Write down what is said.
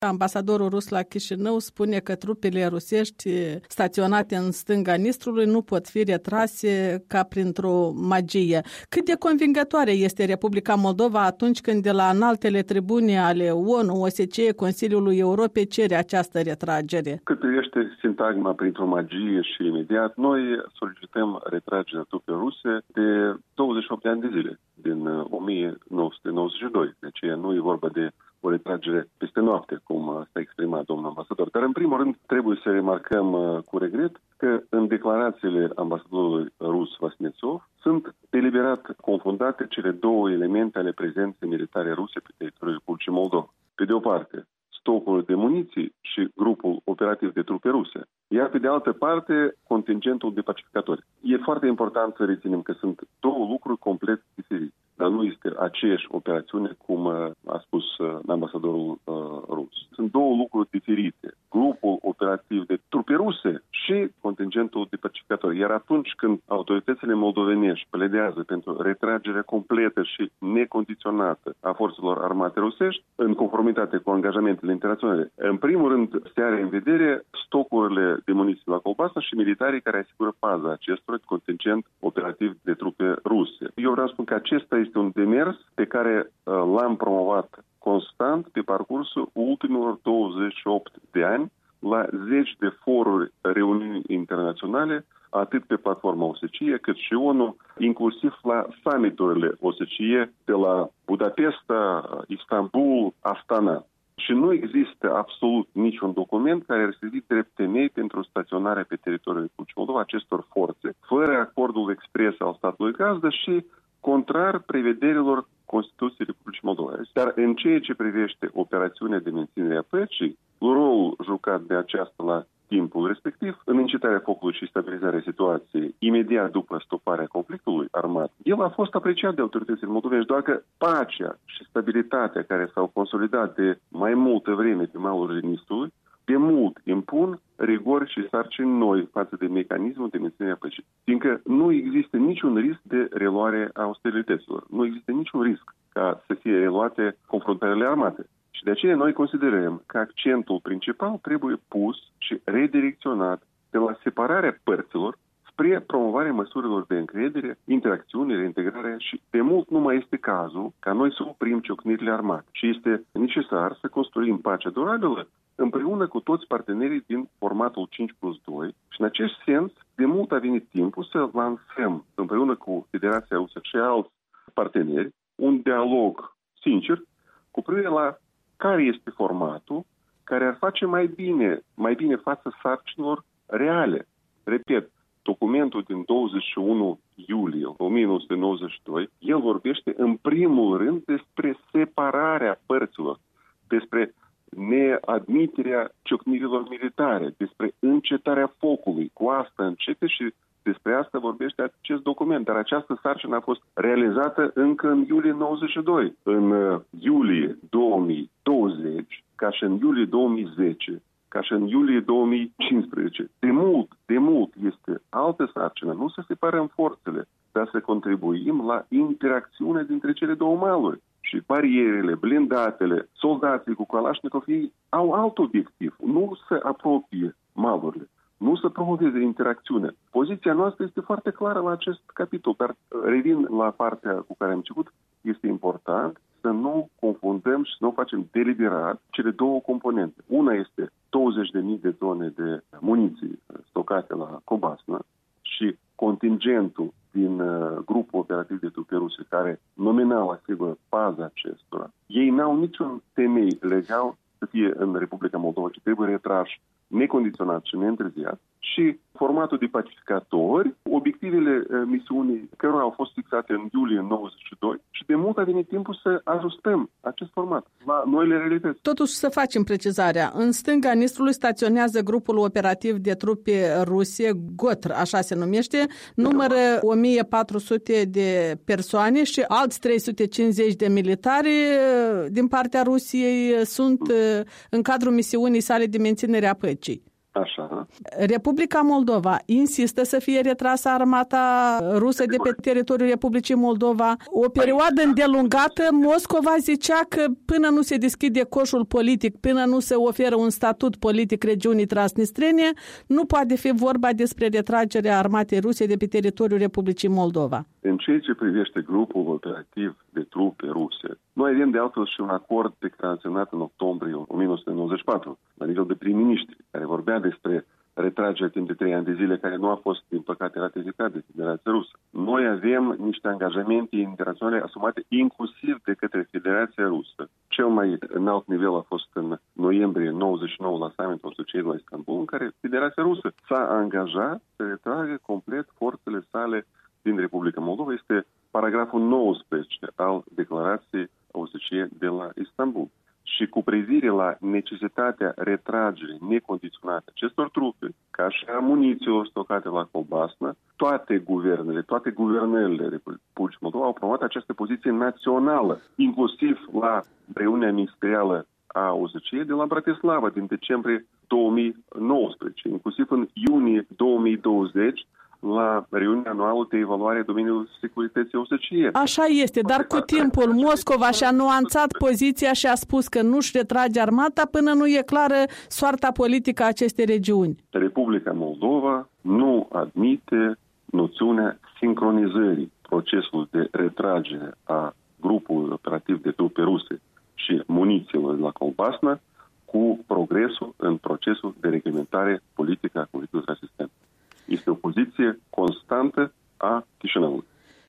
Ambasadorul rus la Chișinău spune că trupele rusești staționate în stânga Nistrului nu pot fi retrase ca printr-o magie. Cât de convingătoare este Republica Moldova atunci când de la înaltele tribune ale ONU, OSCE, Consiliului Europei cere această retragere? Cât privește sintagma printr-o magie și imediat, noi solicităm retragerea trupelor ruse de 28 de ani de zile, din 1992. Deci nu e vorba de o retragere peste noapte, cum s-a exprimat domnul ambasador. Dar, în primul rând, trebuie să remarcăm cu regret că în declarațiile ambasadorului rus Vasnețov sunt deliberat confundate cele două elemente ale prezenței militare ruse pe teritoriul Republicii Moldova. Pe de o parte, stocul de muniții și grupul operativ de trupe ruse, iar pe de altă parte, contingentul de pacificatori. E foarte important să reținem că sunt două lucruri complet diferite. Dar nu este aceeași operațiune, cum a spus ambasadorul rus. Sunt două lucruri diferite. Grupul operativ de trupe ruse și contingentul de pacificatori. Iar atunci când autoritățile moldovenești pledează pentru retragerea completă și necondiționată a forțelor armate rusești, în conformitate cu angajamentele internaționale, în primul rând se are în vedere stocurile de muniții la Colbasa și militarii care asigură paza acestor contingent operativ de trupe ruse. Eu vreau să spun că acesta este un demers pe care l-am promovat constant pe parcursul ultimilor 28 de ani la zeci de foruri, reuniuni internaționale, atât pe platforma OSCE cât și ONU, inclusiv la summiturile OSCE de la Budapesta, Istanbul, Astana. Și nu există absolut niciun document care ar servi drept temei pentru staționarea pe teritoriul Republicii Moldova acestor forțe, fără acordul expres al statului gazdă și contrar prevederilor Constituției Republicii Moldova. Dar în ceea ce privește operațiunea de menținere a păcii, rolul jucat de aceasta la timpul respectiv, în încetarea focului și stabilizarea situației, imediat după stoparea conflictului armat, el a fost apreciat de autoritățile moldovenești, doar că pacea și stabilitatea care s-au consolidat de mai multă vreme pe malul Nistrului, de mult impun rigori și sarcini noi față de mecanismul de menținere a păcii. Fiindcă nu există niciun risc de reluare a ostilităților. Nu există niciun risc ca să fie reluate confruntările armate. Și de aceea noi considerăm că accentul principal trebuie pus și redirecționat de la separarea părților spre promovarea măsurilor de încredere, interacțiune, reintegrare și de mult nu mai este cazul ca noi să oprim ciocnirile armate. Și este necesar să construim pacea durabilă împreună cu toți partenerii din formatul 5+2 și în acest sens de mult a venit timpul să lansăm împreună cu Federația Rusă și alți parteneri un dialog sincer cu privire la care este formatul care ar face mai bine față sarcinilor reale. Repet, documentul din 21 iulie 1992, el vorbește în primul rând despre separarea părților, despre neadmiterea ciocnirilor militare, despre încetarea focului. Cu asta începe și despre asta vorbește acest document. Dar această sarcină a fost realizată încă în iulie 92. În iulie 2020, ca și în iulie 2010, ca și în iulie 2015. De mult este altă sarcină. Nu să separăm forțele, dar să contribuim la interacțiunea dintre cele două maluri. Și barierele, blindatele, soldații cu Kalashnikov, ei au alt obiectiv. Nu să apropie malurile, nu să promoveze interacțiunea. Poziția noastră este foarte clară la acest capitol, dar revin la partea cu care am început. Este important să nu confundăm și să nu facem deliberat cele două componente. Una este 20.000 de tone de muniții stocate la Cobasna și contingentul din grupul operativ de trupe ruse, care nominal asigură paza acestora. Ei n-au niciun temei legal să fie în Republica Moldova, ci trebuie retrași necondiționat și neîntârziat. Și formatul de pacificatori, obiectivele misiunii cărora au fost fixate în iulie 92 și de mult a venit timpul să ajustăm acest format la noile realități. Totuși să facem precizarea. În stânga Nistrului staționează grupul operativ de trupe ruse, GOTR, așa se numește, numără 1400 de persoane și alți 350 de militari din partea Rusiei sunt în cadrul misiunii sale de menținere a păcii. Așa. Republica Moldova insistă să fie retrasă armata rusă de pe teritoriul Republicii Moldova. O perioadă îndelungată, Moscova zicea că până nu se deschide coșul politic, până nu se oferă un statut politic regiunii transnistrene, nu poate fi vorba despre retragerea armatei ruse de pe teritoriul Republicii Moldova. În ceea ce privește grupul operativ de trupe ruse, noi avem de altfel și un acord declaraționat în octombrie 1994, la nivel de prim-ministri, care vorbea despre retragerea timp de 3 ani de zile, care nu a fost, din păcate, ratificat de Federația Rusă. Noi avem niște angajamente internaționale asumate inclusiv de către Federația Rusă. Cel mai înalt nivel a fost în noiembrie 99 la summitul asociat la Istanbul, în care Federația Rusă s-a angajat să retragă complet forțele sale din Republica Moldova. Este paragraful 19 al declarației OSCE de la Istanbul. Și cu privire la necesitatea retragerii necondiționate acestor trupe, ca și a munițiilor stocate la Colbasna, toate guvernările Republicii Moldova au promovat această poziție națională, inclusiv la reuniunea ministerială a OSCE de la Bratislava din decembrie 2019, inclusiv în iunie 2020, la reuniunea anuală de evaluare a domeniului securității OSCE. Așa este, dar cu timpul Moscova și-a nuanțat poziția și a spus că nu-și retrage armata până nu e clară soarta politică a acestei regiuni. Republica Moldova nu admite noțiunea sincronizării procesului de retragere a grupului operativ de trupe ruse și munițiilor de la Colbasna cu progresul în procesul de reglementare politică a conflictului transnistrean. Este o poziție constantă a Chișinăului.